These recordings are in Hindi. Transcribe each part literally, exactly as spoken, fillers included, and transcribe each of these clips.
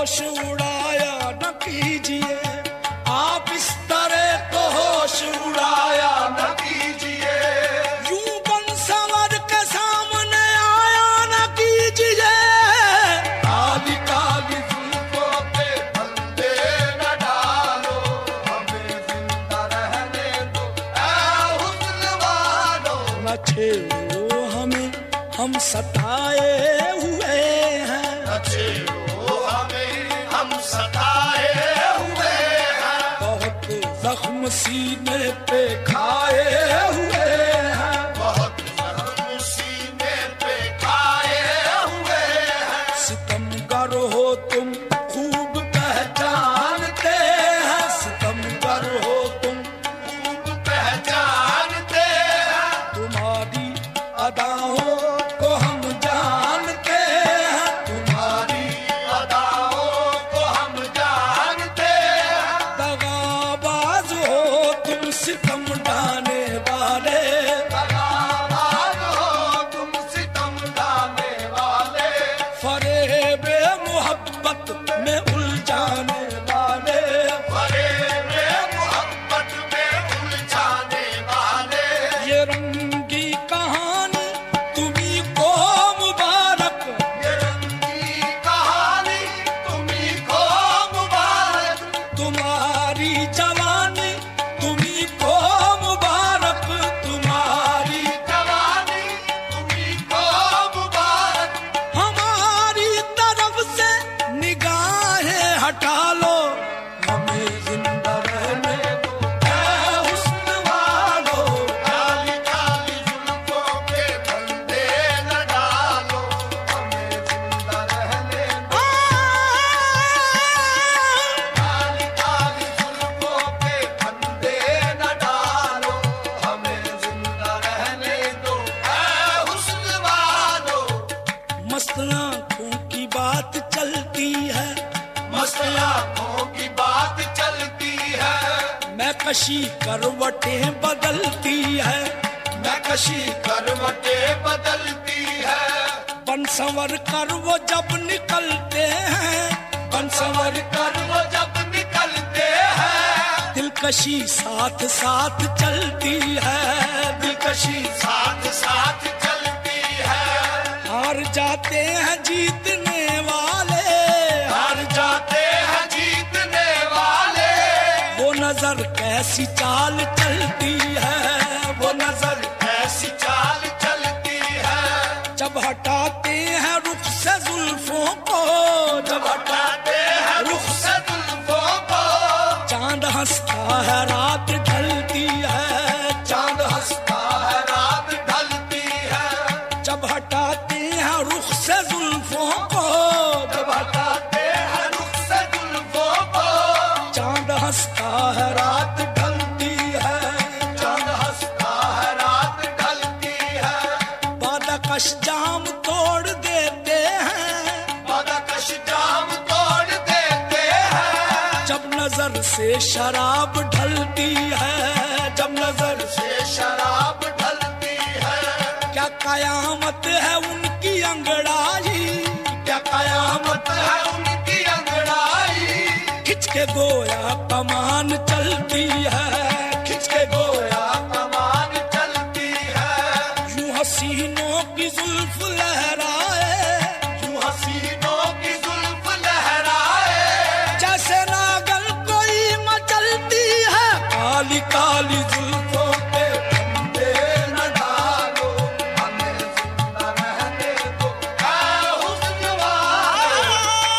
होश उड़ाया न कीजिए, आप इस तरह तो होश उड़ाया न कीजिए। यूं बन संवर के सामने आया न कीजिए, काली काली जुल्फों पे फंदे न डालो, हमें जिंदा रहने दो ऐ हुस्न वालो। न छेड़ो हमें, हम सताए हुए हैं, न छेड़ो हमें, हम सताए हुए हैं। बहुत जख्म सीने पे खाए हुए हैं, बहुत जख्म सीने पे खाए हुए हैं। सितमगर हो तुम खूब पहचानते हैं, सितमगर हो तुम खूब पहचानते हैं। तुम्हारी अदाओं को हम जानते हैं, तुम्हारी अदाओं को हम जानते हैं। दगाबाज हो तुम सितम ढाने वाले, दगाबाज हो तुम सितम ढाने वाले। फरेबे मोहब्बत में उलझाने वाले, फरेबे मोहब्बत में उलझाने वाले। ये रंगी कहानी तुम्ही को मुबारक, ये रंगी कहानी तुम्ही को मुबारक। तुम्हारी जवानी तुम्ही को मुबारक, तुम्हारी जवानी तुम्ही को मुबारक। हमारी तरफ से निगाहें हटा लो, हमें जिंदा रहने दो ऐ हुस्न वालो। काली काली जुल्फों के फंदे न डालो, हमें जिंदा रहने दो। काली काली जुल्फों के फंदे न डालो, हमें जिंदा रहने दो ऐ हुस्न वालो। मस्त आंखों की बात चलती है, मस्त आंखों की बात चलती है। मैं कशी करवटें बदलती है, मैं कशी करवटें बदलती है। बन संवर कर वो जब निकलते हैं, बन संवर कर वो जब निकलते हैं। दिलकशी साथ साथ चलती है, दिलकशी साथ साथ चलती है। हार जाते हैं जीतने वाले, हार जाते हैं जीतने वाले। वो नजर कैसी चाल चलती है, वो नजर कैसी चाल चलती है। जब हटाते हैं रुख से जुल्फों को, जब हटाते हैं रुख से जुल्फों को। चांद हंसता है रात ढलती है, चांद हंसता है रात ढलती है। जब हटाते हैं रुख से जुल्फों को, जब हटाते हैं रुख से जुल्फों को। चांद हंसता है रात ढलती है, चांद हंसता है रात ढलती है। बादकश जाम तोड़ देते हैं, बादकश जाम तोड़ देते हैं। जब नजर से शराब ढलती है, जब नजर से शराब ढलती है। क्या कयामत है उनकी अंगड़ाई, क्या कयामत है उनकी अंगड़ाई। खिंच के गोया कमान चलती है, खिंच के गोया कमान चलती है। यूं हसीनों की जुल्फ लहराए, यूं हसीनों की जुल्फ लहराए। जैसे नागल कोई मचलती है, काली काली जुल्फों पे फंदे न डालो, हमें जिंदा रहने दो ऐ हुस्न वालो।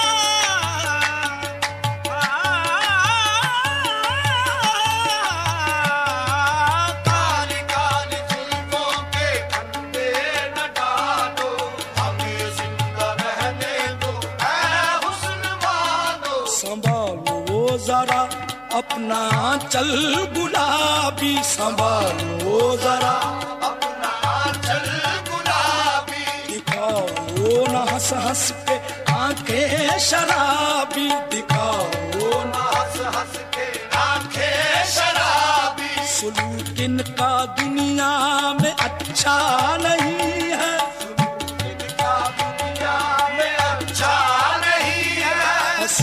काली काली जुल्फों के फंदे न डालो, हमें जिंदा रहने दो ऐ हुस्न वालो। संभालो जरा अपना चल गुलाबी, संभालो जरा अपना चल गुलाबी। दिखाओ न हंस हंस के आंखें शराबी, दिखाओ न हंस हंस के आंखें शराबी। सुलूक इनका दुनिया में अच्छा नहीं है, सुलूक इनका दुनिया में अच्छा नहीं है।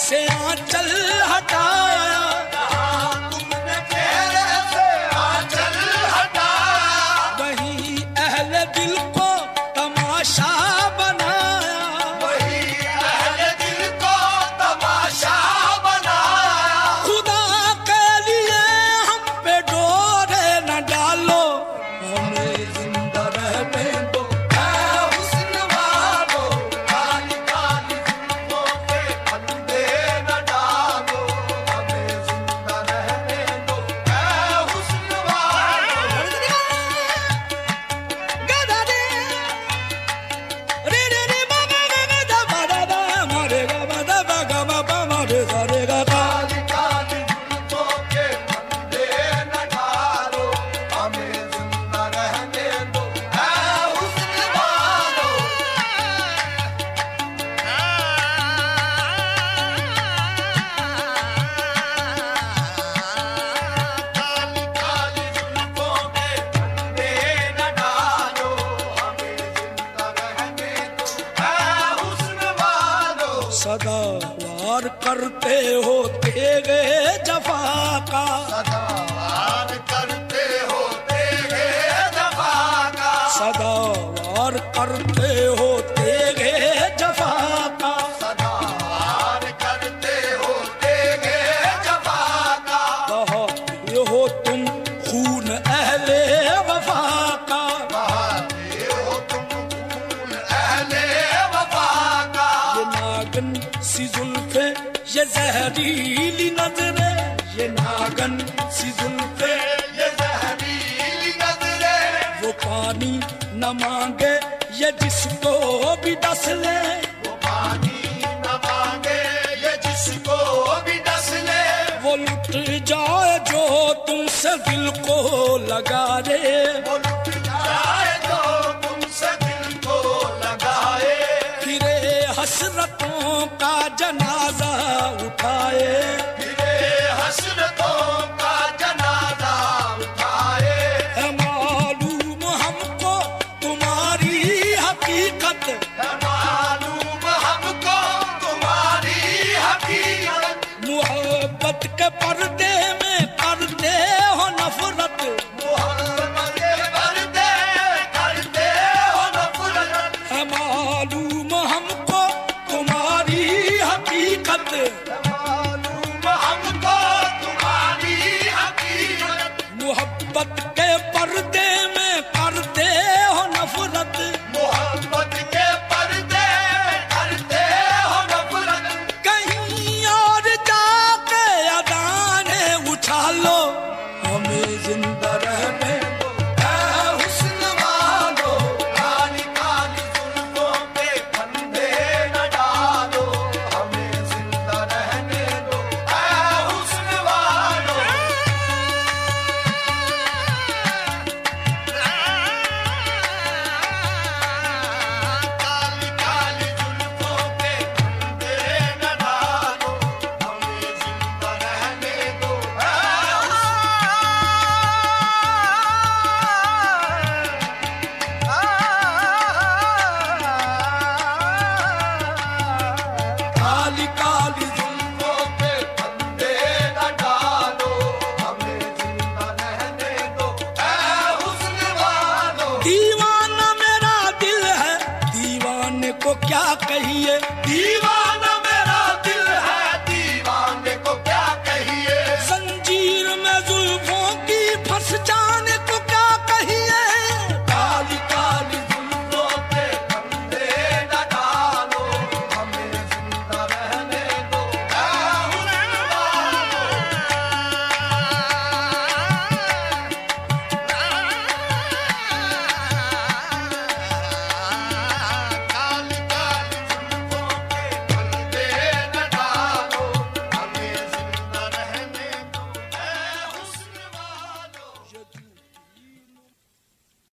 से आंचल हटाया, तुमने चेहरे से आंचल हटाया, वही अहले दिल को तमाशा बनाया, वही अहले दिल को तमाशा बनाया। खुदा के लिए हम पे डोरे न डालो, हमें जिंदा रहने दो। हुस्न वालो काली काली जुल्फों के फंदे न डालो, हमें जिंदा रहने दो। हुस्न वालो गदा रे रे रे रे बाबा गदा बाबा मारे गदा बाबा बाबा मारे रे गदा। काली काली जुल्फों के फंदे न डालो, हमें जिंदा रहने दो। हुस्न वालो काली काली जुल्फों के फंदे न डालो, हमें जिंदा रहने दो। हुस्न वालो सदा वार करते हो तेरे जफा का, सदा वार करते हो तेरे जफा का, सदा वार करते हो तेरे जफा का, सदा वार करते हो तेरे जफा का। बहाते हो तुम खून अहले वफा का, बहाते हो तुम खून अहले वफा का। ये नागन सी जुल्फे ये जहरीली नजरे, ये नागन सी जुल्फे ये जहरीली नजरें वो पानी न मांगे ये जिसको भी डस ले, वो पानी न मांगे ये जिसको भी डस ले। वो लुट जाए जो तुमसे दिल को लगा दे, वो लुट जाए तो तुमसे दिल को लगाए, फिरे हसरतों का जनाजा उठाए, फिरे हसरतों का जनाजा उठाए। है मालूम हमको तुम्हारी हकीकत, है मालूम हमको तुम्हारी हकीकत, मोहब्बत के पर्दे में करते हो नफरत, मोहब्बत के पर्दे करते हो नफरत। है मालूम हमको तुम्हारी हकीकत, है मालूम हमको तुम्हारी हकीकत, मोहब्बत के पर्दे में करते हो नफरत, मोहब्बत के पर्दे करते हो नफरत। कहीं और जाके अदाने उछालो, हमें जिंदा रहने दो। हुस्न वालो काली काली जुल्फों पे फंदे न डालो, हमें जिंदा रहने दो। हुस्न वालो काली काली जुल्फों पे फंदे न डालो, हमें जिंदा रहने दो। काली काली जुल्फों पे फंदे न डालो, हमें जिंदा रहने दो। हुस्न वालो दीवाना मेरा दिल है, दीवाने को क्या कहिए,